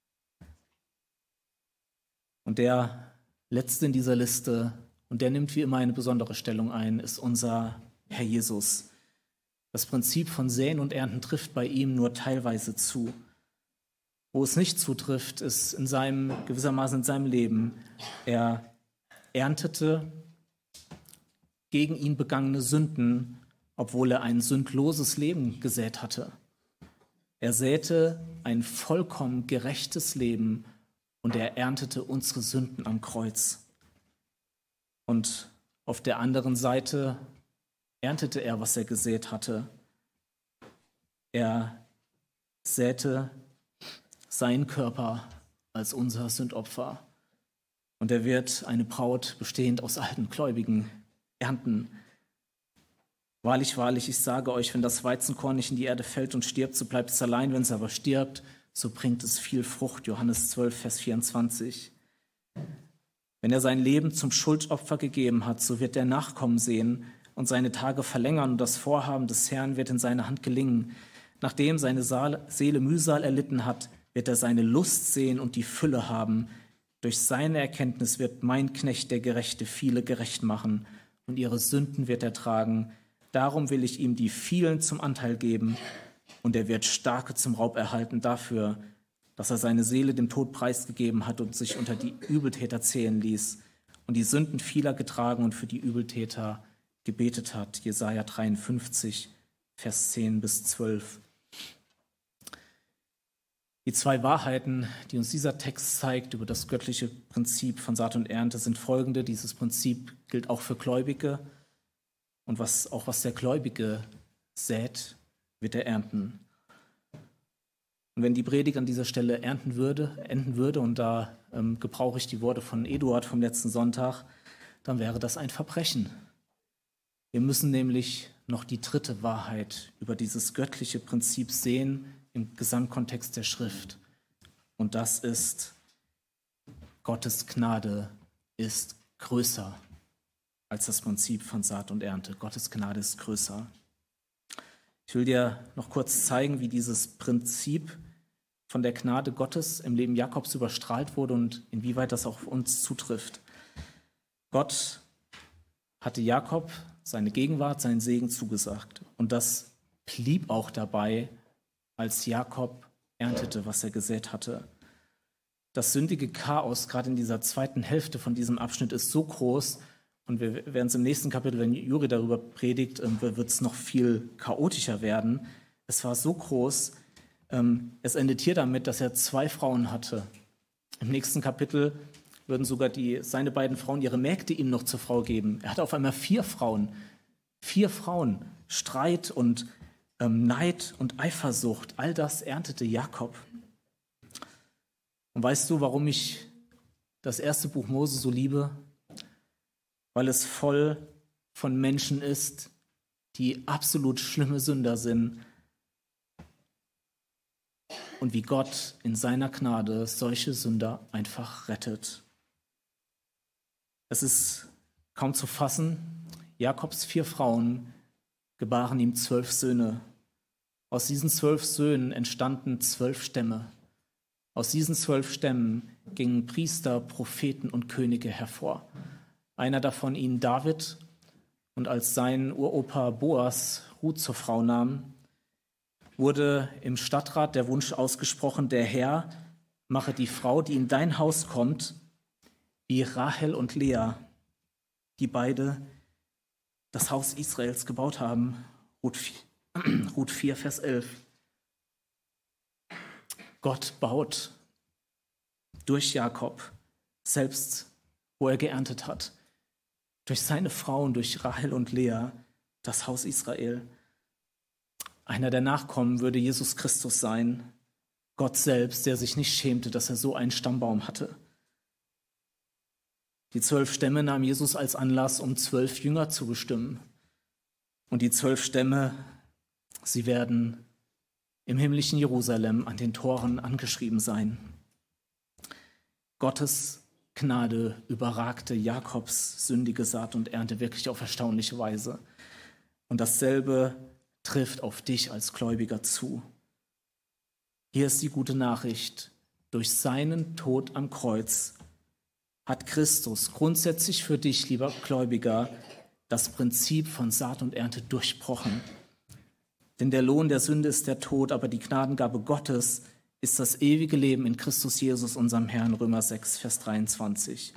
Und der Letzte in dieser Liste, und der nimmt wie immer eine besondere Stellung ein, ist unser Herr Jesus. Das Prinzip von Säen und Ernten trifft bei ihm nur teilweise zu. Wo es nicht zutrifft, ist gewissermaßen in seinem Leben. Er erntete gegen ihn begangene Sünden, obwohl er ein sündloses Leben gesät hatte. Er säte ein vollkommen gerechtes Leben und er erntete unsere Sünden am Kreuz. Und auf der anderen Seite erntete er, was er gesät hatte. Er säte seinen Körper als unser Sündopfer. Und er wird eine Braut bestehend aus alten Gläubigen ernten. Wahrlich, wahrlich, ich sage euch, wenn das Weizenkorn nicht in die Erde fällt und stirbt, so bleibt es allein. Wenn es aber stirbt, so bringt es viel Frucht. Johannes 12, Vers 24. Wenn er sein Leben zum Schuldopfer gegeben hat, so wird er Nachkommen sehen und seine Tage verlängern und das Vorhaben des Herrn wird in seiner Hand gelingen. Nachdem seine Seele Mühsal erlitten hat, wird er seine Lust sehen und die Fülle haben. Durch seine Erkenntnis wird mein Knecht, der Gerechte, viele gerecht machen und ihre Sünden wird er tragen. Darum will ich ihm die vielen zum Anteil geben und er wird Starke zum Raub erhalten dafür, dass er seine Seele dem Tod preisgegeben hat und sich unter die Übeltäter zählen ließ und die Sünden vieler getragen und für die Übeltäter gebetet hat. Jesaja 53, Vers 10 bis 12. Die 2 Wahrheiten, die uns dieser Text zeigt über das göttliche Prinzip von Saat und Ernte, sind folgende. Dieses Prinzip gilt auch für Gläubige. Und was der Gläubige sät, wird er ernten. Und wenn die Predigt an dieser Stelle enden würde, und da gebrauche ich die Worte von Eduard vom letzten Sonntag, dann wäre das ein Verbrechen. Wir müssen nämlich noch die 3. Wahrheit über dieses göttliche Prinzip sehen im Gesamtkontext der Schrift. Und das ist, Gottes Gnade ist größer als das Prinzip von Saat und Ernte. Gottes Gnade ist größer. Ich will dir noch kurz zeigen, wie dieses Prinzip von der Gnade Gottes im Leben Jakobs überstrahlt wurde und inwieweit das auch auf uns zutrifft. Gott hatte Jakob seine Gegenwart, seinen Segen zugesagt. Und das blieb auch dabei, als Jakob erntete, was er gesät hatte. Das sündige Chaos, gerade in dieser zweiten Hälfte von diesem Abschnitt, ist so groß, und wir werden es im nächsten Kapitel, wenn Juri darüber predigt, wird es noch viel chaotischer werden. Es war so groß, es endet hier damit, dass er 2 Frauen hatte. Im nächsten Kapitel würden sogar seine beiden Frauen ihre Mägde ihm noch zur Frau geben. Er hatte auf einmal 4 Frauen. 4 Frauen. Streit und Neid und Eifersucht, all das erntete Jakob. Und weißt du, warum ich das erste Buch Mose so liebe? Weil es voll von Menschen ist, die absolut schlimme Sünder sind. Und wie Gott in seiner Gnade solche Sünder einfach rettet. Es ist kaum zu fassen. Jakobs 4 Frauen gebaren ihm 12 Söhne. Aus diesen 12 Söhnen entstanden 12 Stämme. Aus diesen 12 Stämmen gingen Priester, Propheten und Könige hervor. Einer davon ihn David, und als sein Uropa Boas Ruth zur Frau nahm, wurde im Stadtrat der Wunsch ausgesprochen, der Herr mache die Frau, die in dein Haus kommt, wie Rahel und Lea, die beide das Haus Israels gebaut haben. Ruth 4, Vers 11. Gott baut durch Jakob, selbst wo er geerntet hat, durch seine Frauen, durch Rahel und Lea, das Haus Israel. Einer der Nachkommen würde Jesus Christus sein, Gott selbst, der sich nicht schämte, dass er so einen Stammbaum hatte. Die 12 Stämme nahm Jesus als Anlass, um 12 Jünger zu bestimmen. Und die 12 Stämme, sie werden im himmlischen Jerusalem an den Toren angeschrieben sein. Gottes Gnade überragte Jakobs sündige Saat und Ernte wirklich auf erstaunliche Weise. Und dasselbe trifft auf dich als Gläubiger zu. Hier ist die gute Nachricht. Durch seinen Tod am Kreuz hat Christus grundsätzlich für dich, lieber Gläubiger, das Prinzip von Saat und Ernte durchbrochen. Denn der Lohn der Sünde ist der Tod, aber die Gnadengabe Gottes ist das ewige Leben in Christus Jesus, unserem Herrn, Römer 6, Vers 23.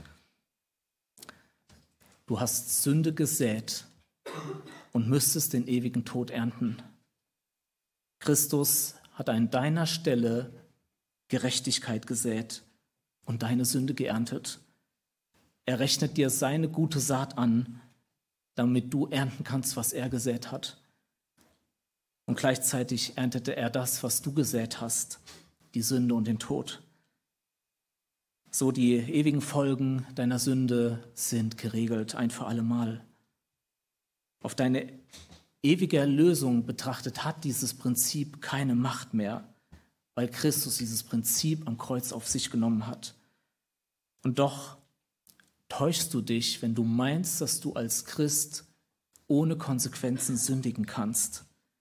Du hast Sünde gesät und müsstest den ewigen Tod ernten. Christus hat an deiner Stelle Gerechtigkeit gesät und deine Sünde geerntet. Er rechnet dir seine gute Saat an, damit du ernten kannst, was er gesät hat. Und gleichzeitig erntete er das, was du gesät hast, die Sünde und den Tod. So die ewigen Folgen deiner Sünde sind geregelt, ein für allemal. Auf deine ewige Erlösung betrachtet hat dieses Prinzip keine Macht mehr, weil Christus dieses Prinzip am Kreuz auf sich genommen hat. Und doch täuschst du dich, wenn du meinst, dass du als Christ ohne Konsequenzen sündigen kannst.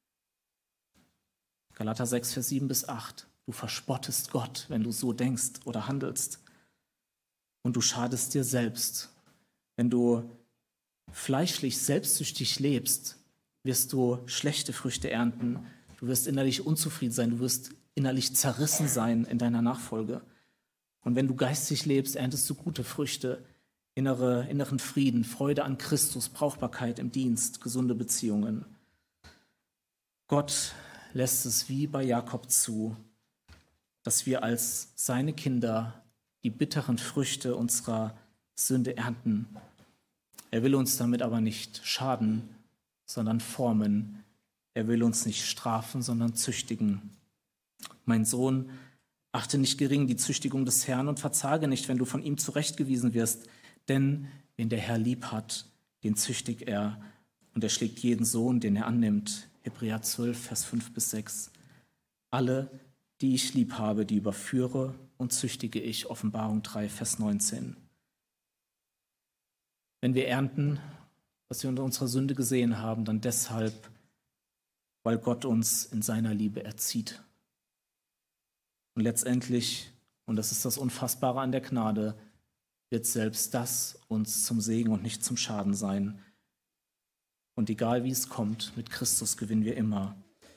Galater 6, Vers 7 bis 8. Du verspottest Gott, wenn du so denkst oder handelst. Und du schadest dir selbst. Wenn du fleischlich, selbstsüchtig lebst, wirst du schlechte Früchte ernten. Du wirst innerlich unzufrieden sein. Du wirst innerlich zerrissen sein in deiner Nachfolge. Und wenn du geistig lebst, erntest du gute Früchte, inneren Frieden, Freude an Christus, Brauchbarkeit im Dienst, gesunde Beziehungen. Gott lässt es wie bei Jakob zu, dass wir als seine Kinder die bitteren Früchte unserer Sünde ernten. Er will uns damit aber nicht schaden, sondern formen. Er will uns nicht strafen, sondern züchtigen. Mein Sohn, achte nicht gering die Züchtigung des Herrn und verzage nicht, wenn du von ihm zurechtgewiesen wirst. Denn wen der Herr lieb hat, den züchtigt er und er schlägt jeden Sohn, den er annimmt. Hebräer 12, Vers 5 bis 6. Alle, die ich lieb habe, die überführe und züchtige ich. Offenbarung 3, Vers 19. Wenn wir ernten, was wir unter unserer Sünde gesehen haben, dann deshalb, weil Gott uns in seiner Liebe erzieht. Und letztendlich, und das ist das Unfassbare an der Gnade, wird selbst das uns zum Segen und nicht zum Schaden sein. Und egal wie es kommt, mit Christus gewinnen wir immer.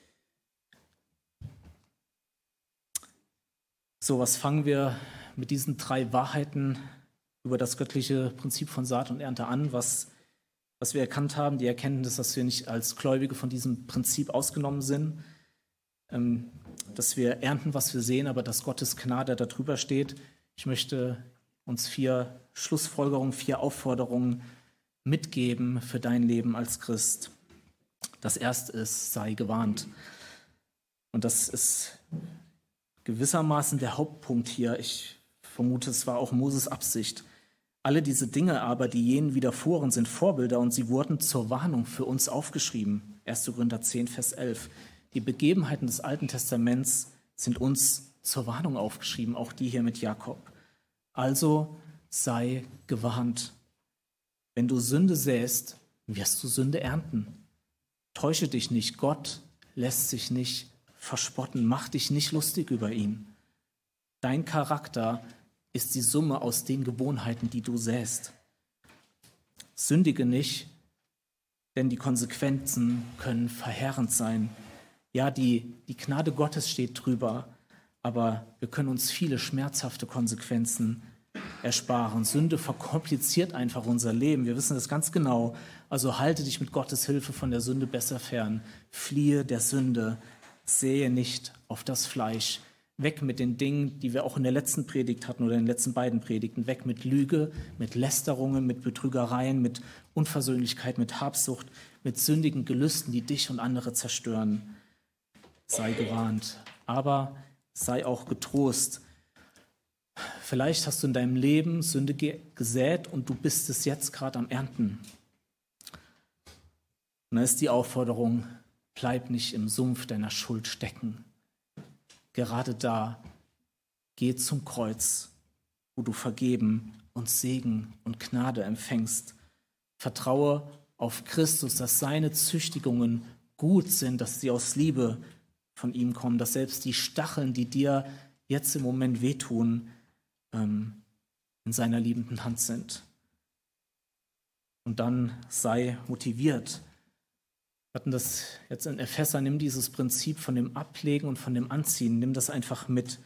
So, was fangen wir mit diesen 3 Wahrheiten über das göttliche Prinzip von Saat und Ernte an, was wir erkannt haben, die Erkenntnis, dass wir nicht als Gläubige von diesem Prinzip ausgenommen sind, dass wir ernten, was wir sehen, aber dass Gottes Gnade darüber steht. Ich möchte uns 4 Schlussfolgerungen, 4 Aufforderungen mitgeben für dein Leben als Christ. Das erste ist, sei gewarnt. Und das ist gewissermaßen der Hauptpunkt hier. Ich vermute, es war auch Moses Absicht. Alle diese Dinge aber, die jenen widerfuhren, sind Vorbilder und sie wurden zur Warnung für uns aufgeschrieben. 1. Korinther 10, Vers 11. Die Begebenheiten des Alten Testaments sind uns zur Warnung aufgeschrieben, auch die hier mit Jakob. Also sei gewarnt. Wenn du Sünde säst, wirst du Sünde ernten. Täusche dich nicht, Gott lässt sich nicht verspotten, mach dich nicht lustig über ihn. Dein Charakter ist die Summe aus den Gewohnheiten, die du säst. Sündige nicht, denn die Konsequenzen können verheerend sein. Ja, die Gnade Gottes steht drüber, aber wir können uns viele schmerzhafte Konsequenzen ersparen. Sünde verkompliziert einfach unser Leben. Wir wissen das ganz genau. Also halte dich mit Gottes Hilfe von der Sünde besser fern. Fliehe der Sünde. Sähe nicht auf das Fleisch. Weg mit den Dingen, die wir auch in der letzten Predigt hatten oder in den letzten beiden Predigten. Weg mit Lüge, mit Lästerungen, mit Betrügereien, mit Unversöhnlichkeit, mit Habsucht, mit sündigen Gelüsten, die dich und andere zerstören. Sei gewarnt, aber sei auch getrost. Vielleicht hast du in deinem Leben Sünde gesät und du bist es jetzt gerade am Ernten. Und da ist die Aufforderung, bleib nicht im Sumpf deiner Schuld stecken. Gerade da, geh zum Kreuz, wo du Vergeben und Segen und Gnade empfängst. Vertraue auf Christus, dass seine Züchtigungen gut sind, dass sie aus Liebe von ihm kommen, dass selbst die Stacheln, die dir jetzt im Moment wehtun, in seiner liebenden Hand sind. Und dann sei motiviert. Wir hatten das jetzt in Epheser, nimm dieses Prinzip von dem Ablegen und von dem Anziehen, nimm das einfach mit.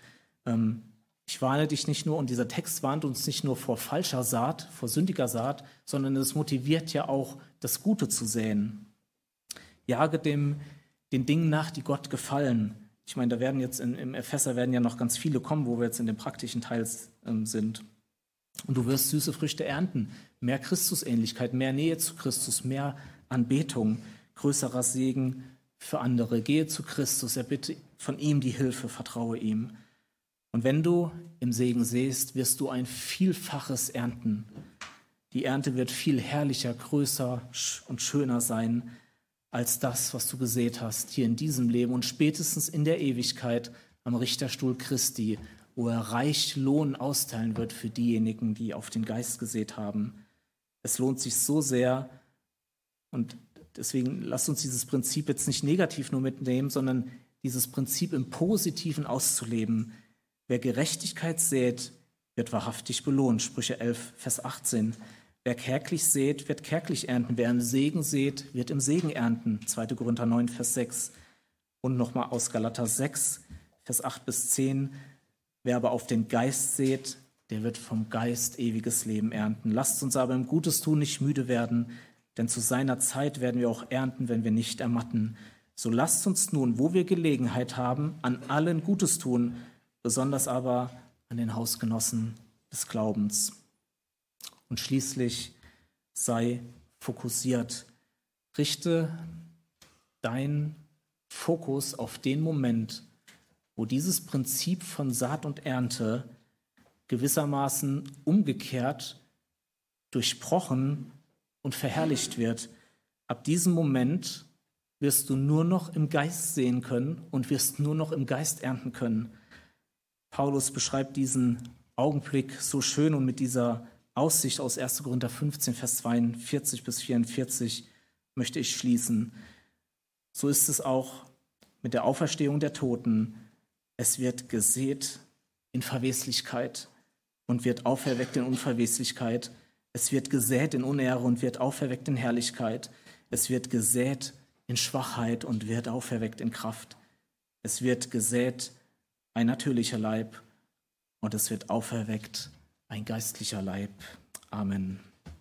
Ich warne dich nicht nur, und dieser Text warnt uns nicht nur vor falscher Saat, vor sündiger Saat, sondern es motiviert ja auch, das Gute zu säen. Jage den Dingen nach, die Gott gefallen. Ich meine, da werden jetzt im Epheser werden ja noch ganz viele kommen, wo wir jetzt in dem praktischen Teil sind. Und du wirst süße Früchte ernten. Mehr Christusähnlichkeit, mehr Nähe zu Christus, mehr Anbetung, größerer Segen für andere. Gehe zu Christus, erbitte von ihm die Hilfe, vertraue ihm. Und wenn du im Segen säst, wirst du ein Vielfaches ernten. Die Ernte wird viel herrlicher, größer und schöner sein als das, was du gesät hast hier in diesem Leben und spätestens in der Ewigkeit am Richterstuhl Christi, wo er reich Lohn austeilen wird für diejenigen, die auf den Geist gesät haben. Es lohnt sich so sehr, und deswegen lasst uns dieses Prinzip jetzt nicht negativ nur mitnehmen, sondern dieses Prinzip im Positiven auszuleben. Wer Gerechtigkeit sät, wird wahrhaftig belohnt. Sprüche 11, Vers 18. Wer kärglich sät, wird kärglich ernten. Wer im Segen sät, wird im Segen ernten. 2. Korinther 9, Vers 6. Und nochmal aus Galater 6, Vers 8 bis 10. Wer aber auf den Geist sät, der wird vom Geist ewiges Leben ernten. Lasst uns aber im Gutes tun nicht müde werden, denn zu seiner Zeit werden wir auch ernten, wenn wir nicht ermatten. So lasst uns nun, wo wir Gelegenheit haben, an allen Gutes tun, besonders aber an den Hausgenossen des Glaubens. Und schließlich sei fokussiert. Richte deinen Fokus auf den Moment, wo dieses Prinzip von Saat und Ernte gewissermaßen umgekehrt, durchbrochen und verherrlicht wird. Ab diesem Moment wirst du nur noch im Geist sehen können und wirst nur noch im Geist ernten können. Paulus beschreibt diesen Augenblick so schön und mit dieser Aussicht aus 1. Korinther 15, Vers 42 bis 44 möchte ich schließen. So ist es auch mit der Auferstehung der Toten. Es wird gesät in Verweslichkeit und wird auferweckt in Unverweslichkeit. Es wird gesät in Unehre und wird auferweckt in Herrlichkeit. Es wird gesät in Schwachheit und wird auferweckt in Kraft. Es wird gesät ein natürlicher Leib und es wird auferweckt ein geistlicher Leib. Amen.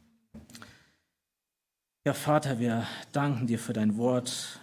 Ja, Vater, wir danken dir für dein Wort.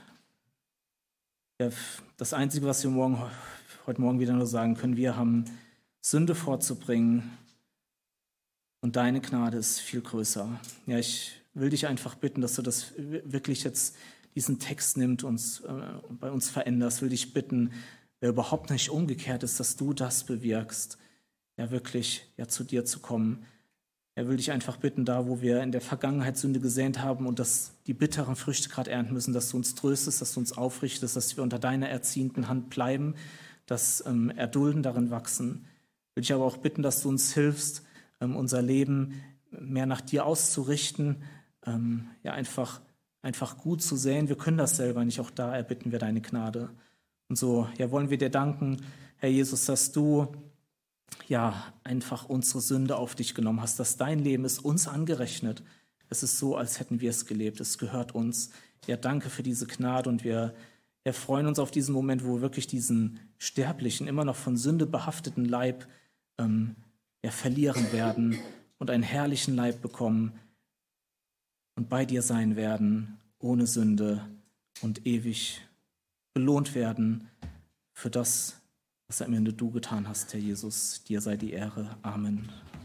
Das Einzige, was wir heute Morgen wieder nur sagen können, wir haben Sünde vorzubringen und deine Gnade ist viel größer. Ja, ich will dich einfach bitten, dass du das wirklich jetzt diesen Text nimmst und bei uns veränderst. Will dich bitten, wer überhaupt nicht umgekehrt ist, dass du das bewirkst, ja wirklich zu dir zu kommen. Er will dich einfach bitten, da wo wir in der Vergangenheit Sünde gesät haben und dass die bitteren Früchte gerade ernten müssen, dass du uns tröstest, dass du uns aufrichtest, dass wir unter deiner erziehenden Hand bleiben, dass Erdulden darin wachsen. Will ich aber auch bitten, dass du uns hilfst, unser Leben mehr nach dir auszurichten, einfach gut zu säen. Wir können das selber nicht, auch da erbitten wir deine Gnade. Und so wollen wir dir danken, Herr Jesus, dass du einfach unsere Sünde auf dich genommen hast, dass dein Leben ist uns angerechnet. Es ist so, als hätten wir es gelebt. Es gehört uns. Ja, danke für diese Gnade und wir freuen uns auf diesen Moment, wo wir wirklich diesen sterblichen, immer noch von Sünde behafteten Leib verlieren werden und einen herrlichen Leib bekommen und bei dir sein werden, ohne Sünde und ewig belohnt werden für das, was am Ende du getan hast, Herr Jesus. Dir sei die Ehre. Amen.